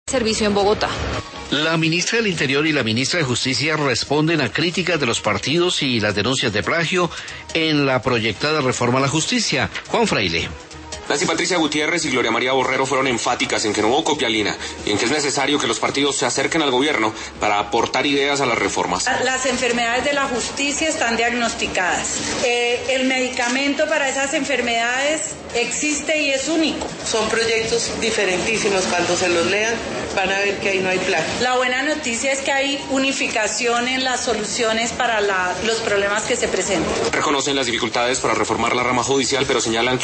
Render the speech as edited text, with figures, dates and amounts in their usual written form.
Servicio en Bogotá. La ministra del Interior y la ministra de Justicia responden a críticas de los partidos y las denuncias de plagio en la proyectada reforma a la justicia. Juan Fraile. Nancy Patricia Gutiérrez y Gloria María Borrero fueron enfáticas en que no hubo copialina y en que es necesario que los partidos se acerquen al gobierno para aportar ideas a las reformas. Las enfermedades de la justicia están diagnosticadas. El medicamento para esas enfermedades existe y es único. Son proyectos diferentísimos. Cuando se los lean van a ver que ahí no hay plagio. La buena noticia es que hay unificación en las soluciones para los problemas que se presentan. Reconocen las dificultades para reformar la rama judicial, pero señalan que